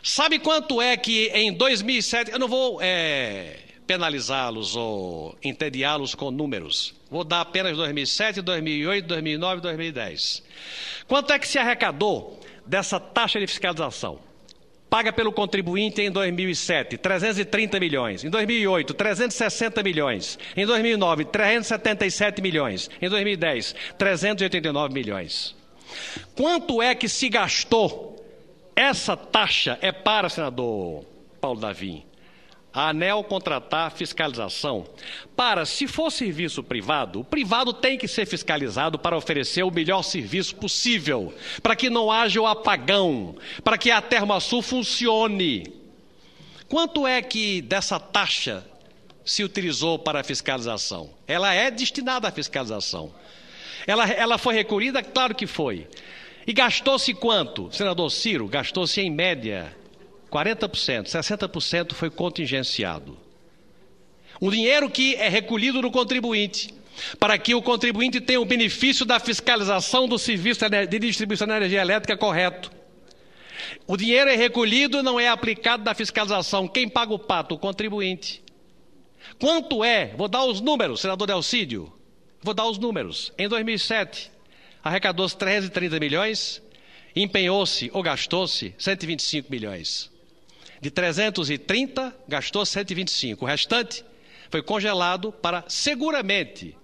Sabe quanto é que em 2007... Eu não vou penalizá-los ou entediá-los com números. Vou dar apenas 2007, 2008, 2009 e 2010. Quanto é que se arrecadou dessa taxa de fiscalização? Paga pelo contribuinte em 2007, 330 milhões. Em 2008, 360 milhões. Em 2009, 377 milhões. Em 2010, 389 milhões. Quanto é que se gastou? Essa taxa é para, senador Paulo Davim, a ANEEL contratar fiscalização para, se for serviço privado, o privado tem que ser fiscalizado para oferecer o melhor serviço possível, para que não haja o apagão, para que a Termosul funcione. Quanto é que dessa taxa se utilizou para a fiscalização? Ela é destinada à fiscalização. Ela foi recolhida? Claro que foi. E gastou-se quanto? Senador Ciro, gastou-se em média 40%, 60% foi contingenciado. Um dinheiro que é recolhido no contribuinte, para que o contribuinte tenha o benefício da fiscalização do serviço de distribuição de energia elétrica correto. O dinheiro é recolhido e não é aplicado na fiscalização. Quem paga o pato? O contribuinte. Quanto é? Vou dar os números, senador Delcídio. Vou dar os números. Em 2007, arrecadou-se 330 milhões, empenhou-se ou gastou-se 125 milhões. De 330, gastou 125. O restante foi congelado para seguramente,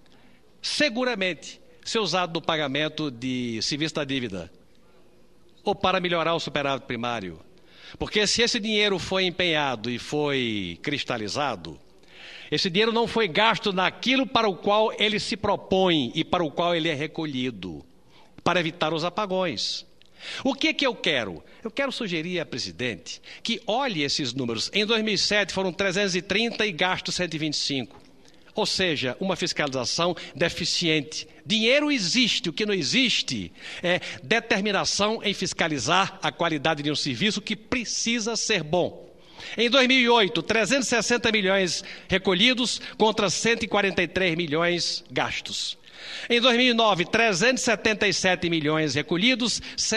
ser usado no pagamento de serviço da dívida ou para melhorar o superávit primário. Porque se esse dinheiro foi empenhado e foi cristalizado, esse dinheiro não foi gasto naquilo para o qual ele se propõe e para o qual ele é recolhido, para evitar os apagões. O que eu quero? Eu quero sugerir à presidente que olhe esses números. Em 2007 foram 330 e gasto 125. Ou seja, uma fiscalização deficiente. Dinheiro existe, o que não existe é determinação em fiscalizar a qualidade de um serviço que precisa ser bom. Em 2008, 360 milhões recolhidos contra 143 milhões gastos. Em 2009, 377 milhões recolhidos,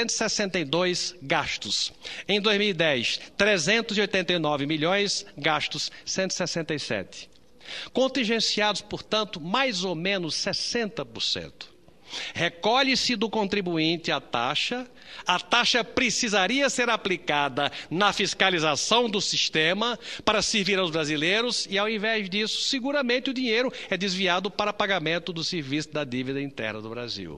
162 gastos. Em 2010, 389 milhões gastos, 167. Contingenciados, portanto, mais ou menos 60%. Recolhe-se do contribuinte a taxa precisaria ser aplicada na fiscalização do sistema para servir aos brasileiros e, ao invés disso, seguramente o dinheiro é desviado para pagamento do serviço da dívida interna do Brasil.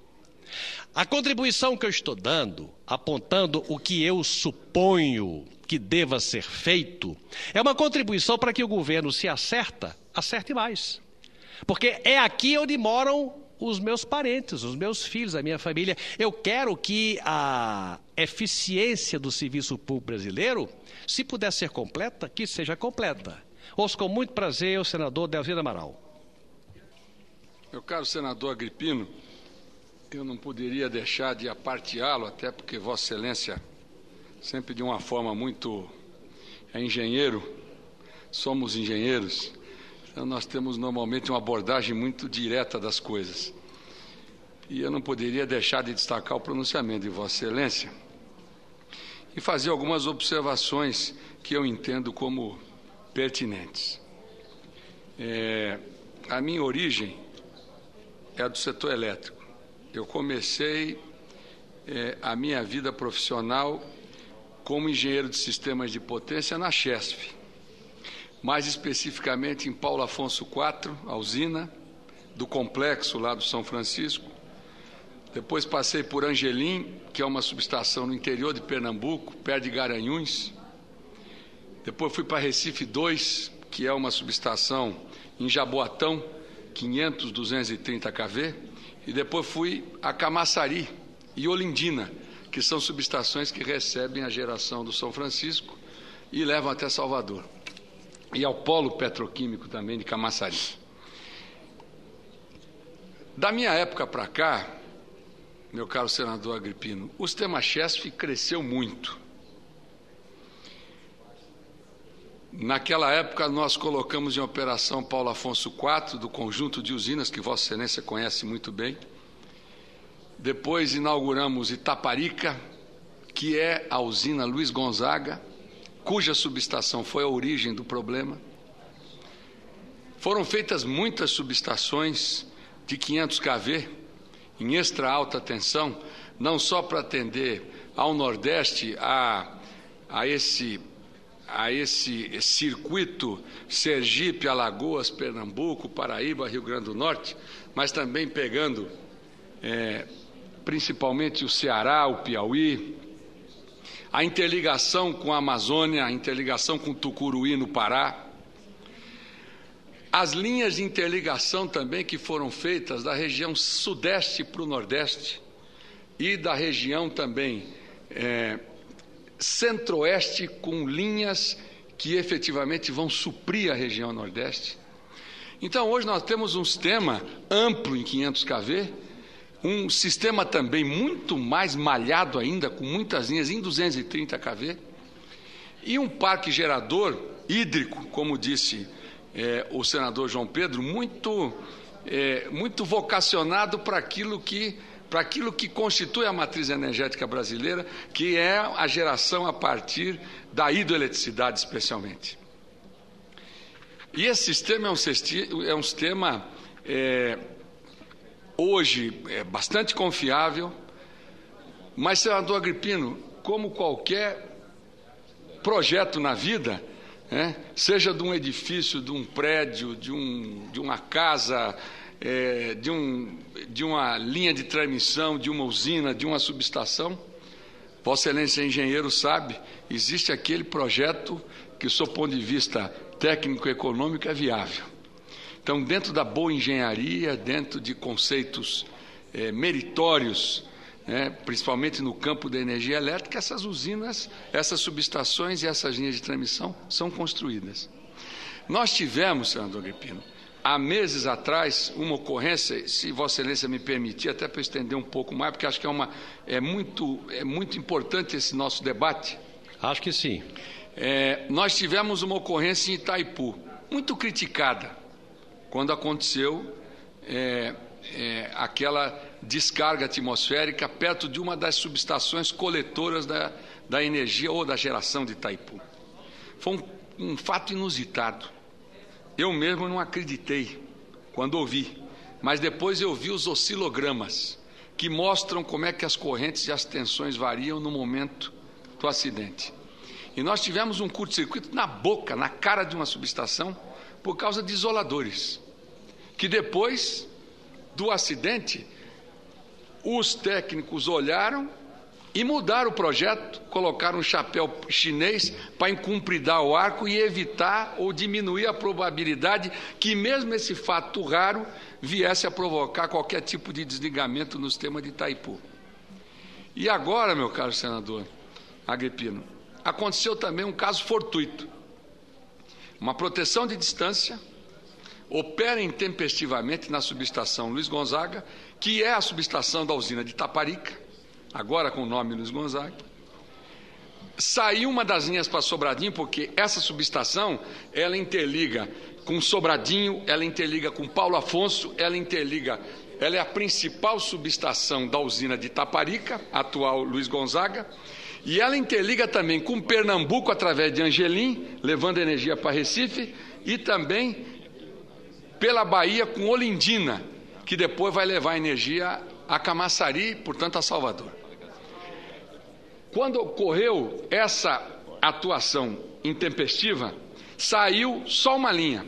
A contribuição que eu estou dando, apontando o que eu suponho que deva ser feito, é uma contribuição para que o governo, se acerte mais. Porque é aqui onde moram os meus parentes, os meus filhos, a minha família. Eu quero que a eficiência do serviço público brasileiro, se puder ser completa, que seja completa. Ouço com muito prazer o senador Delcídio Amaral. Meu caro senador Agripino, eu não poderia deixar de aparteá-lo, até porque Vossa Excelência, sempre de uma forma muito engenheiro, somos engenheiros. Então, nós temos normalmente uma abordagem muito direta das coisas. E eu não poderia deixar de destacar o pronunciamento de Vossa Excelência e fazer algumas observações que eu entendo como pertinentes. A minha origem é do setor elétrico. Eu comecei a minha vida profissional como engenheiro de sistemas de potência na Chesf. Mais especificamente em Paulo Afonso IV, a usina, do complexo lá do São Francisco. Depois passei por Angelim, que é uma subestação no interior de Pernambuco, perto de Garanhuns. Depois fui para Recife 2, que é uma subestação em Jaboatão, 500, 230 kV. E depois fui a Camaçari e Olindina, que são subestações que recebem a geração do São Francisco e levam até Salvador. E ao polo petroquímico também de Camaçari. Da minha época para cá, meu caro senador Agripino, o sistema Chesf cresceu muito. Naquela época, nós colocamos em operação Paulo Afonso IV, do conjunto de usinas que Vossa Excelência conhece muito bem. Depois inauguramos Itaparica, que é a usina Luiz Gonzaga, cuja subestação foi a origem do problema. Foram feitas muitas subestações de 500 kV em extra alta tensão, não só para atender ao Nordeste, a esse circuito Sergipe, Alagoas, Pernambuco, Paraíba, Rio Grande do Norte, mas também pegando principalmente o Ceará, o Piauí, a interligação com a Amazônia, a interligação com Tucuruí, no Pará. As linhas de interligação também que foram feitas da região sudeste para o nordeste e da região também centro-oeste, com linhas que efetivamente vão suprir a região nordeste. Então, hoje nós temos um sistema amplo em 500 kV, um sistema também muito mais malhado ainda, com muitas linhas em 230 kV, e um parque gerador hídrico, como disse o senador João Pedro, muito vocacionado para aquilo que constitui a matriz energética brasileira, que é a geração a partir da hidroeletricidade, especialmente. E esse sistema é um sistema hoje bastante confiável, mas, senador Agrippino, como qualquer projeto na vida, seja de um edifício, de um prédio, de uma casa, de uma linha de transmissão, de uma usina, de uma subestação, Vossa Excelência engenheiro sabe, existe aquele projeto que, sob o ponto de vista técnico-econômico, é viável. Então, dentro da boa engenharia, dentro de conceitos meritórios, principalmente no campo da energia elétrica, essas usinas, essas subestações e essas linhas de transmissão são construídas. Nós tivemos, senador Agrippino, há meses atrás, uma ocorrência, se Vossa Excelência me permitir, até para estender um pouco mais, porque acho que é muito importante esse nosso debate. Acho que sim. Nós tivemos uma ocorrência em Itaipu, muito criticada, quando aconteceu aquela descarga atmosférica perto de uma das subestações coletoras da energia ou da geração de Itaipu. Foi um fato inusitado. Eu mesmo não acreditei quando ouvi, mas depois eu vi os oscilogramas que mostram como é que as correntes e as tensões variam no momento do acidente. E nós tivemos um curto-circuito na cara de uma subestação, por causa de isoladores, que depois do acidente, os técnicos olharam e mudaram o projeto, colocaram um chapéu chinês para encumpridar o arco e evitar ou diminuir a probabilidade que mesmo esse fato raro viesse a provocar qualquer tipo de desligamento no sistema de Itaipu. E agora, meu caro senador Agrippino, aconteceu também um caso fortuito. Uma proteção de distância opera intempestivamente na subestação Luiz Gonzaga, que é a subestação da usina de Itaparica, agora com o nome Luiz Gonzaga. Saiu uma das linhas para Sobradinho, porque essa subestação, ela interliga com Sobradinho, ela interliga com Paulo Afonso, ela é a principal subestação da usina de Itaparica, atual Luiz Gonzaga, e ela interliga também com Pernambuco através de Angelim, levando energia para Recife, e também pela Bahia com Olindina, que depois vai levar energia a Camaçari, portanto a Salvador. Quando ocorreu essa atuação intempestiva, saiu só uma linha,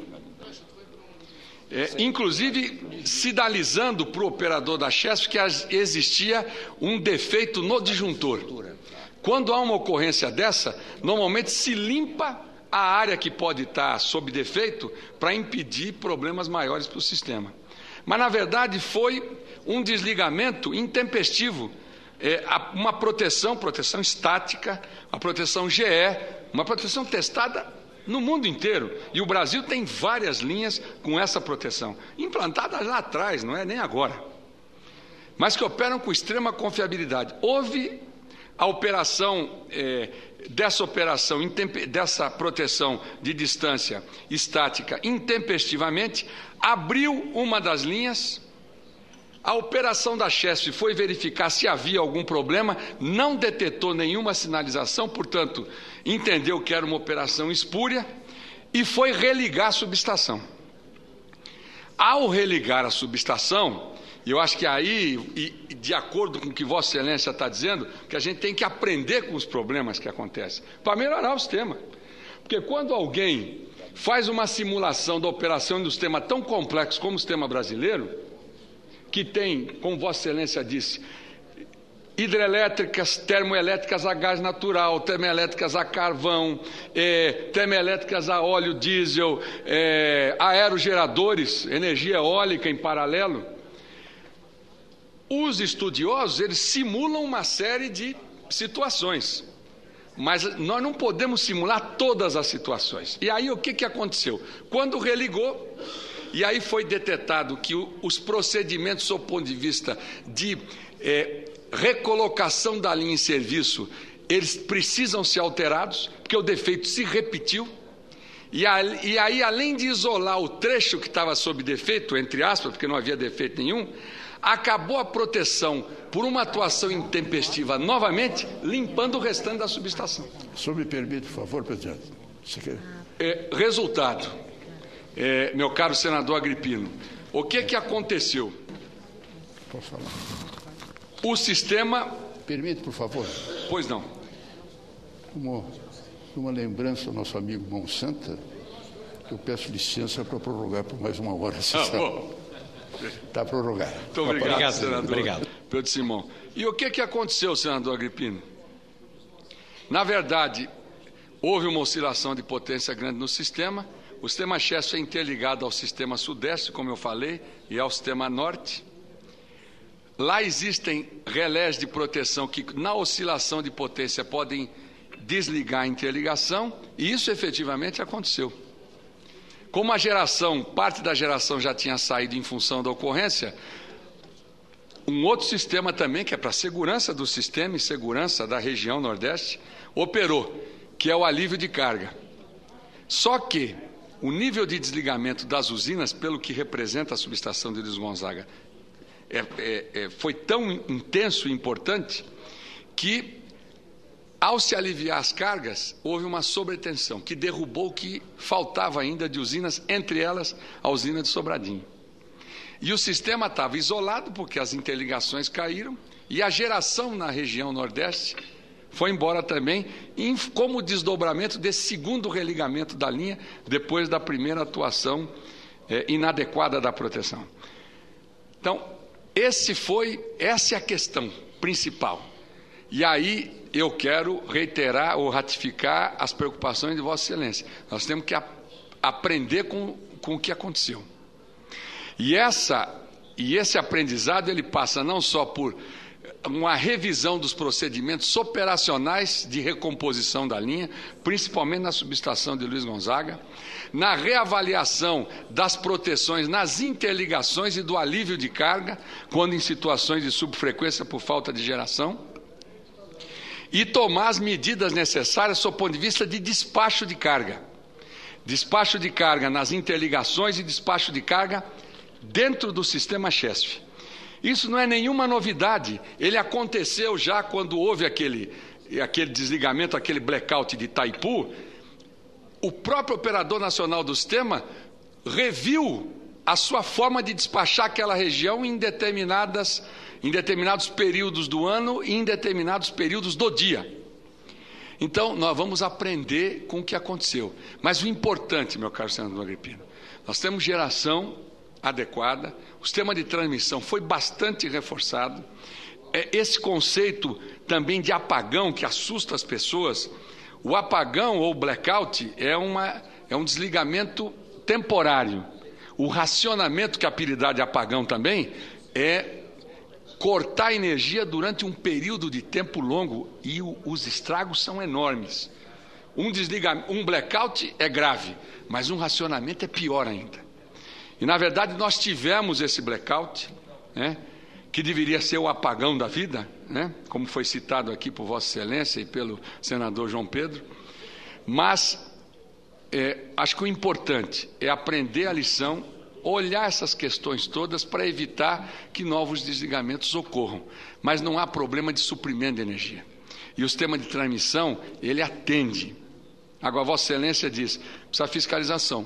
inclusive sinalizando para o operador da Chesf que existia um defeito no disjuntor. Quando há uma ocorrência dessa, normalmente se limpa a área que pode estar sob defeito para impedir problemas maiores para o sistema. Mas, na verdade, foi um desligamento intempestivo, uma proteção estática, a proteção GE, uma proteção testada no mundo inteiro. E o Brasil tem várias linhas com essa proteção, implantadas lá atrás, não é nem agora, mas que operam com extrema confiabilidade. Houve a operação, dessa proteção de distância estática intempestivamente, abriu uma das linhas, A operação da Chesf foi verificar se havia algum problema, não detectou nenhuma sinalização, portanto, entendeu que era uma operação espúria e foi religar a subestação. Ao religar a subestação, eu acho que aí, de acordo com o que Vossa Excelência está dizendo, que a gente tem que aprender com os problemas que acontecem, para melhorar o sistema. Porque quando alguém faz uma simulação da operação de um sistema tão complexo como o sistema brasileiro, que tem, como Vossa Excelência disse, hidrelétricas, termoelétricas a gás natural, termoelétricas a carvão, termoelétricas a óleo diesel, aerogeradores, energia eólica em paralelo. Os estudiosos, eles simulam uma série de situações, mas nós não podemos simular todas as situações. E aí o que aconteceu? Quando religou, e aí foi detectado que os procedimentos, do ponto de vista de recolocação da linha em serviço, eles precisam ser alterados, porque o defeito se repetiu, e aí, além de isolar o trecho que estava sob defeito, entre aspas, porque não havia defeito nenhum, acabou a proteção por uma atuação intempestiva novamente, limpando o restante da subestação. O senhor me permite, por favor, presidente? Resultado, meu caro senador Agripino, o que aconteceu? Posso falar? O sistema... Permite, por favor? Pois não. Uma lembrança ao nosso amigo Monsanto, eu peço licença para prorrogar por mais uma hora a sessão. Está prorrogado. Muito obrigado, senador. Obrigado. Pedro Simão. E o que aconteceu, senador Agripino? Na verdade, houve uma oscilação de potência grande no sistema. O sistema Chesf é interligado ao sistema Sudeste, como eu falei, e ao sistema Norte. Lá existem relés de proteção que, na oscilação de potência, podem desligar a interligação, e isso efetivamente aconteceu. Como a geração, parte da geração já tinha saído em função da ocorrência, um outro sistema também, que é para a segurança do sistema e segurança da região Nordeste, operou, que é o alívio de carga. Só que o nível de desligamento das usinas, pelo que representa a subestação de Luiz Gonzaga, foi tão intenso e importante que, ao se aliviar as cargas, houve uma sobretensão que derrubou o que faltava ainda de usinas, entre elas a usina de Sobradinho. E o sistema estava isolado porque as interligações caíram e a geração na região Nordeste foi embora também, como desdobramento desse segundo religamento da linha, depois da primeira atuação inadequada da proteção. Então, essa é a questão principal. E aí eu quero reiterar ou ratificar as preocupações de Vossa Excelência. Nós temos que aprender com o que aconteceu. E esse aprendizado, ele passa não só por uma revisão dos procedimentos operacionais de recomposição da linha, principalmente na subestação de Luiz Gonzaga, na reavaliação das proteções nas interligações e do alívio de carga, quando em situações de subfrequência por falta de geração, e tomar as medidas necessárias do ponto de vista de despacho de carga. Despacho de carga nas interligações e despacho de carga dentro do sistema Chesf. Isso não é nenhuma novidade, ele aconteceu já quando houve aquele desligamento, aquele blackout de Itaipu. O próprio operador nacional do sistema reviu a sua forma de despachar aquela região em determinados períodos do ano e em determinados períodos do dia. Então, nós vamos aprender com o que aconteceu. Mas o importante, meu caro senador Agripino, nós temos geração adequada, o sistema de transmissão foi bastante reforçado, esse conceito também de apagão que assusta as pessoas, o apagão ou blackout é um desligamento temporário. O racionamento, que é apelidado de apagão também, é cortar a energia durante um período de tempo longo e os estragos são enormes. Um blackout é grave, mas um racionamento é pior ainda. E, na verdade, nós tivemos esse blackout, né, que deveria ser o apagão da vida, né, como foi citado aqui por Vossa Excelência e pelo senador João Pedro, mas acho que o importante é aprender a lição olhar essas questões todas para evitar que novos desligamentos ocorram. Mas não há problema de suprimento de energia. E o sistema de transmissão, ele atende. Agora, Vossa Excelência diz, precisa fiscalização.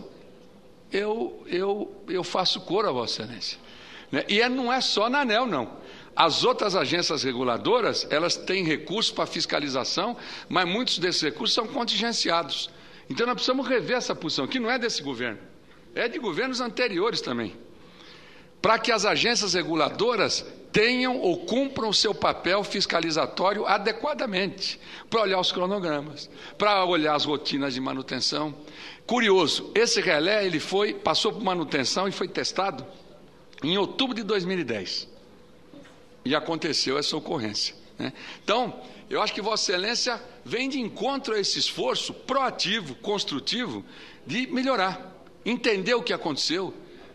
Eu faço coro a Vossa Excelência. Né? E não é só na ANEEL, não. As outras agências reguladoras, elas têm recursos para fiscalização, mas muitos desses recursos são contingenciados. Então, nós precisamos rever essa posição, que não é desse governo, é de governos anteriores também, para que as agências reguladoras tenham ou cumpram o seu papel fiscalizatório adequadamente, para olhar os cronogramas, para olhar as rotinas de manutenção. Curioso, esse relé passou por manutenção e foi testado em outubro de 2010. E aconteceu essa ocorrência. Né? Então, eu acho que Vossa Excelência vem de encontro a esse esforço proativo, construtivo, de melhorar, entender o que aconteceu,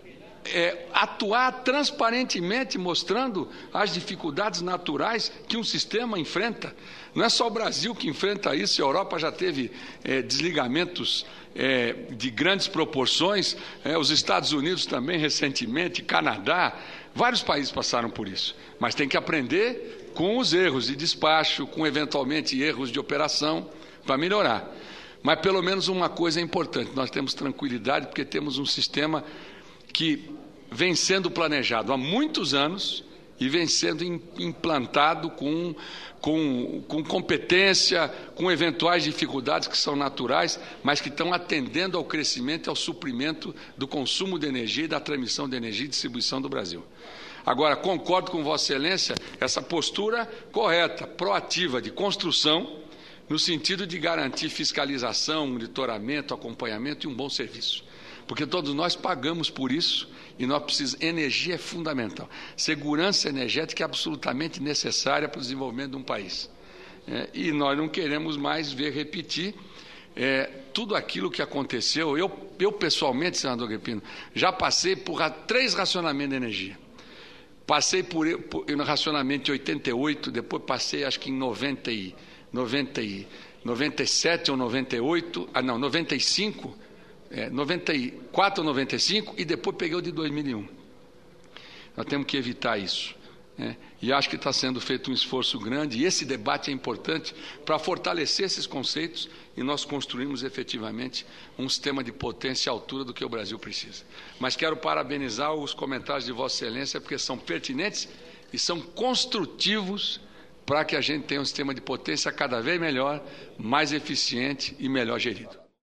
atuar transparentemente, mostrando as dificuldades naturais que um sistema enfrenta. Não é só o Brasil que enfrenta isso, a Europa já teve desligamentos de grandes proporções, os Estados Unidos também recentemente, Canadá, vários países passaram por isso. Mas tem que aprender com os erros de despacho, com eventualmente erros de operação, para melhorar. Mas pelo menos uma coisa é importante, nós temos tranquilidade porque temos um sistema que vem sendo planejado há muitos anos e vem sendo implantado com competência, com eventuais dificuldades que são naturais, mas que estão atendendo ao crescimento e ao suprimento do consumo de energia e da transmissão de energia e distribuição do Brasil. Agora, concordo com Vossa Excelência, essa postura correta, proativa, de construção, no sentido de garantir fiscalização, monitoramento, acompanhamento e um bom serviço. Porque todos nós pagamos por isso e nós precisamos. Energia é fundamental. Segurança energética é absolutamente necessária para o desenvolvimento de um país. E nós não queremos mais ver repetir tudo aquilo que aconteceu. Eu pessoalmente, senador Agripino, já passei por 3 racionamentos de energia. Passei no racionamento em 88, depois passei acho que em 97 ou 98, 95, 94 ou 95, e depois peguei o de 2001. Nós temos que evitar isso. E acho que está sendo feito um esforço grande, e esse debate é importante para fortalecer esses conceitos e nós construirmos efetivamente um sistema de potência à altura do que o Brasil precisa. Mas quero parabenizar os comentários de Vossa Excelência, porque são pertinentes e são construtivos para que a gente tenha um sistema de potência cada vez melhor, mais eficiente e melhor gerido.